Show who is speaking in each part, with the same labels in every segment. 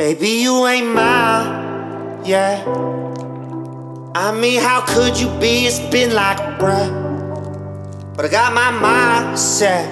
Speaker 1: Baby, you ain't mine, yeah. I mean, how could you be? It's been like a breath. But I got my mind set,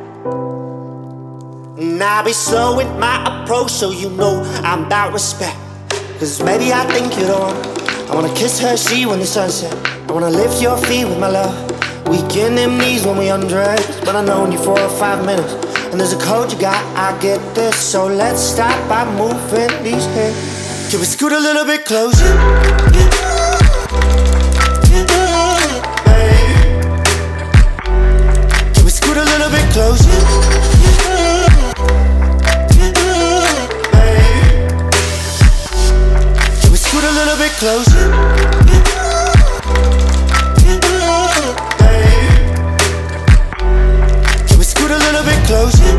Speaker 1: and I'll be slow with my approach, so you know I'm about respect. Cause maybe I think you don't. I wanna kiss her cheek when the sunset. I wanna lift your feet with my love. We get them knees when we undress. But I've known you for 5 minutes, and there's a code you got, I get this. So let's start by moving these hips. Can we scoot a little bit closer? Can we scoot a little bit closer? Can we scoot a little bit closer? Can we scoot a little bit closer?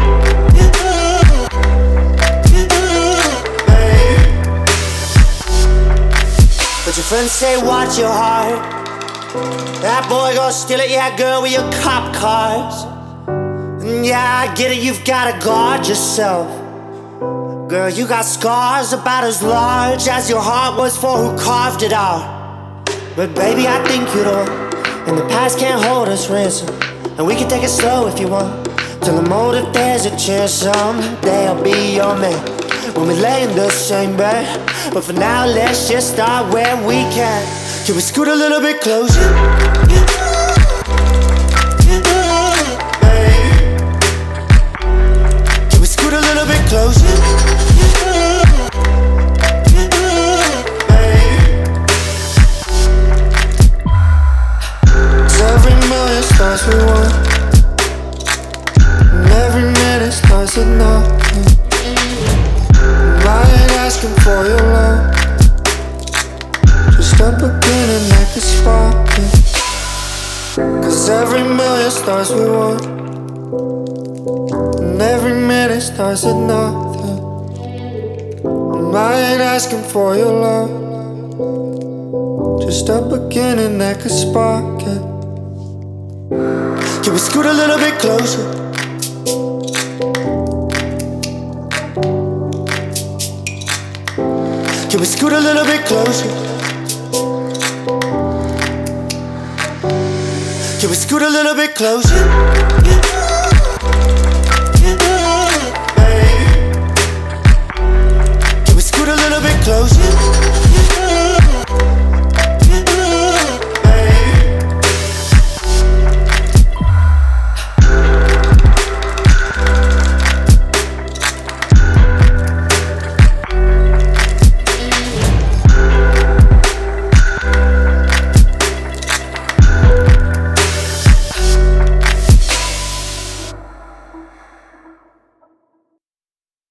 Speaker 1: But your friends say watch your heart. That boy gon' steal it, yeah girl, with your cop cars. And yeah, I get it, you've gotta guard yourself. Girl, you got scars about as large as your heart was for who carved it out. But baby, I think you don't. And the past can't hold us ransom. And we can take it slow if you want. Till the motive there's a chance someday I'll be your man. When we lay in the same bed. But for now, let's just start where we can. Can we scoot a little bit closer? Can we scoot a little bit closer? Cause every million starts with one, and every minute starts with nothing. I ain't asking for your love, just a beginning that could spark it. Cause every million starts with one, and every minute starts with nothing. I ain't asking for your love, just a beginning that could spark it. Can we scoot a little bit closer? Can we scoot a little bit closer? Can we scoot a little bit closer?